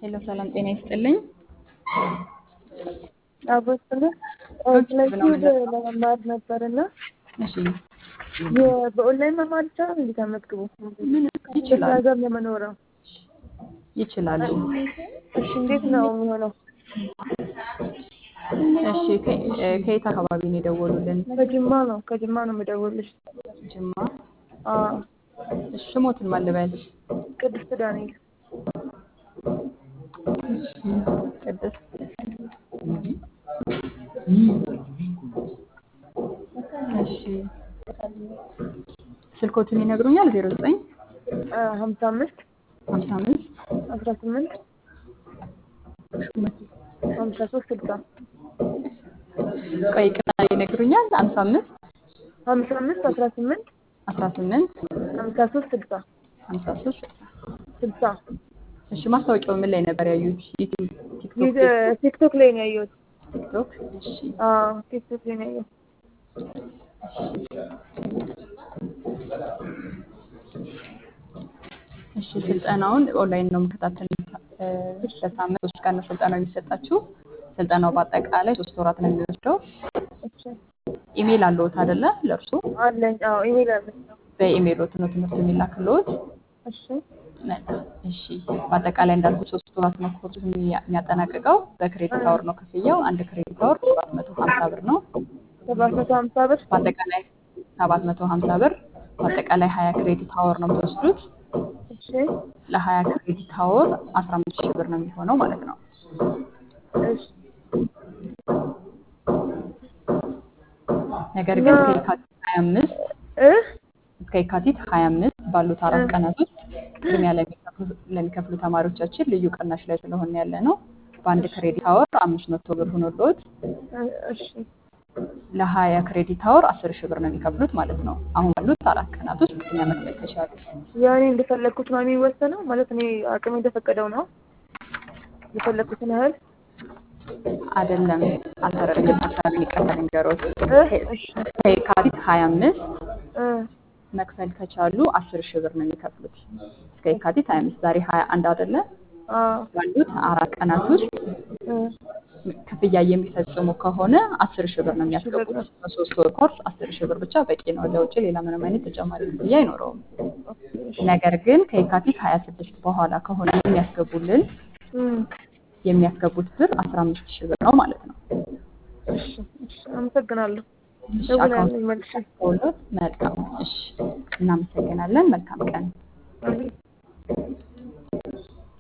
ሄሎ ሰላም ጤና ይስጥልኝ። አቦስለ ዶክተር ስለ ብለው ዩቲዩብ ምንድን ነው? ለመማር ነበርና እሺ በኦንላይን መማር ይቻላል? እንዴት ተመዝግቦ ምን በስራ ይችላሉ ሀገር ለመኖር ነው። ይችላሉ። እሺ እንዴት ነው የሚሆነው? እሺ ከየት አካባቢ ነው የደወሉልን? ከጅማ ነው የምደውልሽ። ጅማ። አዎ እሺ ስሞትን ማን ልበል? ቅድስት ዳንኤል። ቅድስት እሺ ስልኮትን ይነግሩኛል? 09 55 55 18 53 60 ቆይ ቅጣ ይነግሩኛል? 55 55 18 18 53 60 53 60 እሺ ማስታወቂያው ምን ላይ ነበር ያዩት? ዩቲዩብ፣ ቲክቶክ፣ ፌስቡክ? ቲክቶክ ላይ ነው ያየሁት። ቲክቶክ። እሺ ቲክቶክ ላይ ነው ያየሁት። እሺ ስልጠናውን ኦንላይን ነው የምከታተል። በሳምንት 3 ቀን ነው ስልጠናው የሚሰጣችሁ። ስልጠናው በአጠቃላይ 3 ወራት ነው የሚወስደው። እሺ ኢሜል አለዎት አይደለ? ለእርሱ አለኝ። ኢሜል አለኝ። በኢሜሎት ነው ትምህርት የሚላክልዎት። እሺ መልካም። እሺ በአጠቃላይ እንዳልኩት 3 ወራት ነው ኮርሱ የሚያጠናቅቀው። በክሬዲት አወር ነው ክፍያው። አንድ ክሬዲት አወር 750 ብር ነው። 750 ብር። በአጠቃላይ 750 ብር። በአጠቃላይ 20 ክሬዲት አወር ነው የምትወስዱት። እሺ ለ20 ክሬዲት አወር 15000 ብር ነው የሚሆነው ማለት ነው። እሺ ነገር ግን ከየካቲት 25 እስከ የካቲት 25 ባሉት 4 ቀናት ውስጥ ቅድሚያ ለሚከፍሉ ተማሪዎቻችን ልዩ ቅናሽ ላይ ስለሆነ ያለ ነው። በአንድ ክሬዲት አወር 500 ብር ሆኖልዎት እሺ ለ20 ክሬዲት አወር 10000 ብር ነው የሚከፍሉት ማለት ነው። አሁን ባሉት 4 ቀናት ውስጥ ቅድሚያ መክፈል ከቻሉ ያኔ እንደፈለኩት ነው የሚወሰነው ማለት እኔ አቅሜ እንደፈቀደው ነው የፈለኩትን ያህል አይደለም። አልተረዳኝም ሀሳቤን። ይቅርታ ልንገሮት። ከየካቲት 25 መክፈል ከቻሉ 10000 ብር ነው የሚከፍሉት እስከ የካቲት 25። ዛሬ 21 አይደለ? ባሉት 4 ቀናት ውስጥ ክፍያ የሚፈጽሙ ከሆነ 10000 ብር ነው የሚያስገቡት። በ3 ወር ኮርስ 10000 ብር ብቻ በቂ ነው። ለውጭ ሌላ ምንም አይነት ተጨማሪ ክፍያ አይኖረውም። ነገር ግን ከየካቲት 26 በኋላ ከሆነ የሚያስገቡት ብር 15000 ብር ነው ማለት ነው። እሺ አመሰግናለሁ። መልካም። እሺ እናመሰግናለን። መልካም ቀን።